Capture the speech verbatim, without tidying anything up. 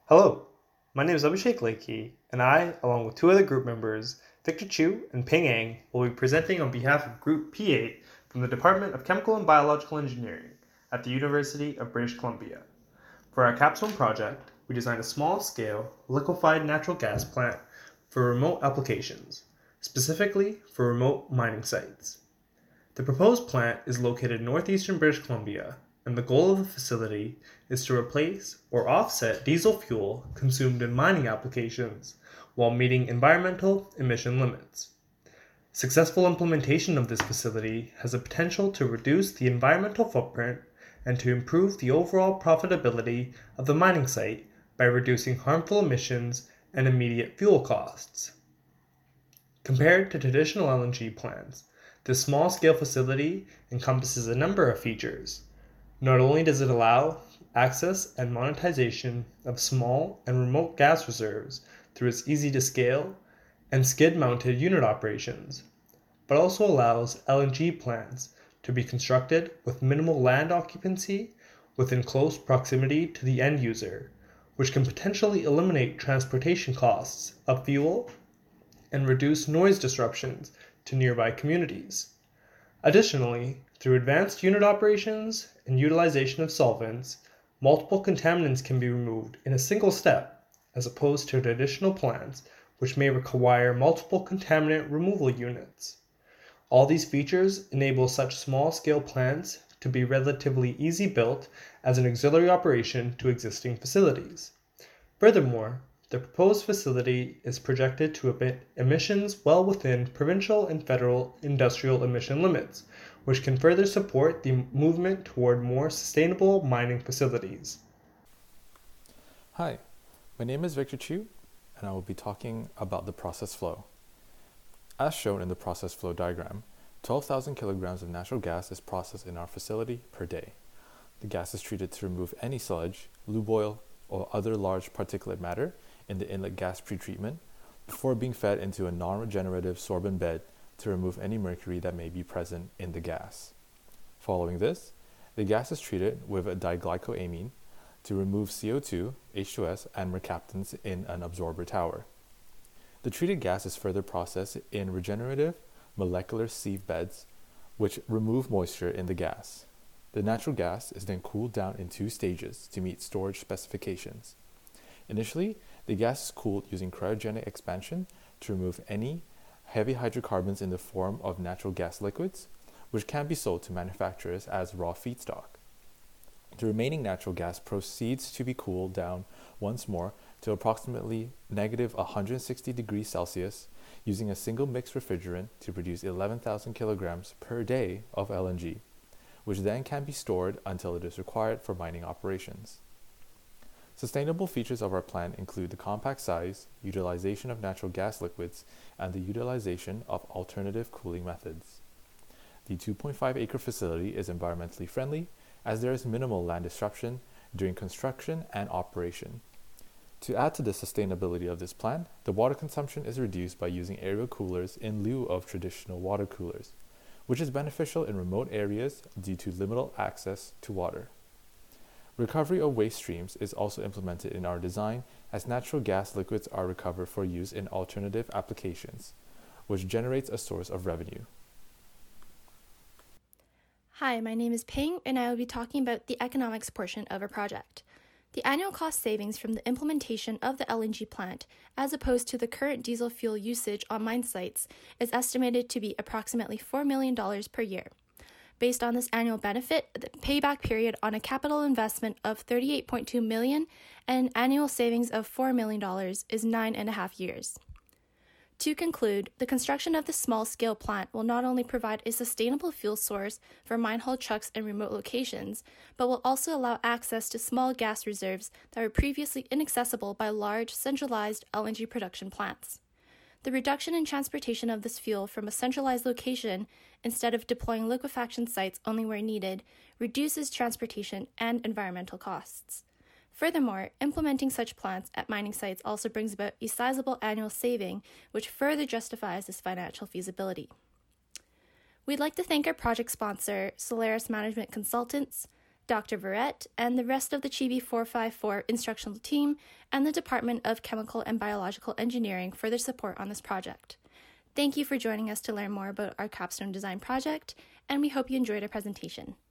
Hello, my name is Abhishek Lakey, and I, along with two other group members, Victor Chu and Ping Ang, will be presenting on behalf of Group P eight from the Department of Chemical and Biological Engineering at the University of British Columbia. For our capstone project, we designed a small-scale liquefied natural gas plant for remote applications, specifically for remote mining sites. The proposed plant is located in northeastern British Columbia, and the goal of the facility is to replace or offset diesel fuel consumed in mining applications while meeting environmental emission limits. Successful implementation of this facility has the potential to reduce the environmental footprint and to improve the overall profitability of the mining site by reducing harmful emissions and immediate fuel costs. Compared to traditional L N G plants, this small-scale facility encompasses a number of features. Not only does it allow access and monetization of small and remote gas reserves through its easy-to-scale and skid-mounted unit operations, but also allows L N G plants to be constructed with minimal land occupancy within close proximity to the end user, which can potentially eliminate transportation costs of fuel and reduce noise disruptions to nearby communities. Additionally, through advanced unit operations and utilization of solvents, multiple contaminants can be removed in a single step, as opposed to traditional plants, which may require multiple contaminant removal units. All these features enable such small-scale plants to be relatively easy built as an auxiliary operation to existing facilities. Furthermore, the proposed facility is projected to emit emissions well within provincial and federal industrial emission limits, which can further support the movement toward more sustainable mining facilities. Hi, my name is Victor Chu, and I will be talking about the process flow. As shown in the process flow diagram, twelve thousand kilograms of natural gas is processed in our facility per day. The gas is treated to remove any sludge, lube oil, or other large particulate matter in the inlet gas pretreatment before being fed into a non-regenerative sorbent bed to remove any mercury that may be present in the gas. Following this, the gas is treated with a diglycoamine to remove C O two, H two S, and mercaptans in an absorber tower. The treated gas is further processed in regenerative molecular sieve beds, which remove moisture in the gas. The natural gas is then cooled down in two stages to meet storage specifications. Initially, the gas is cooled using cryogenic expansion to remove any heavy hydrocarbons in the form of natural gas liquids, which can be sold to manufacturers as raw feedstock. The remaining natural gas proceeds to be cooled down once more to approximately negative one hundred sixty degrees Celsius using a single mixed refrigerant to produce eleven thousand kilograms per day of L N G, which then can be stored until it is required for mining operations. Sustainable features of our plant include the compact size, utilization of natural gas liquids, and the utilization of alternative cooling methods. The two point five acre facility is environmentally friendly as there is minimal land disruption during construction and operation. To add to the sustainability of this plant, the water consumption is reduced by using aerial coolers in lieu of traditional water coolers, which is beneficial in remote areas due to limited access to water. Recovery of waste streams is also implemented in our design as natural gas liquids are recovered for use in alternative applications, which generates a source of revenue. Hi, my name is Ping, and I will be talking about the economics portion of our project. The annual cost savings from the implementation of the L N G plant, as opposed to the current diesel fuel usage on mine sites, is estimated to be approximately four million dollars per year. Based on this annual benefit, the payback period on a capital investment of thirty-eight point two million dollars and annual savings of four million dollars is nine and a half years. To conclude, the construction of this small-scale plant will not only provide a sustainable fuel source for mine haul trucks in remote locations, but will also allow access to small gas reserves that were previously inaccessible by large, centralized L N G production plants. The reduction in transportation of this fuel from a centralized location, instead of deploying liquefaction sites only where needed, reduces transportation and environmental costs. Furthermore, implementing such plants at mining sites also brings about a sizable annual saving, which further justifies this financial feasibility. We'd like to thank our project sponsor, Solaris Management Consultants, Doctor Verrett, and the rest of the Chibi four five four instructional team, and the Department of Chemical and Biological Engineering for their support on this project. Thank you for joining us to learn more about our capstone design project, and we hope you enjoyed our presentation.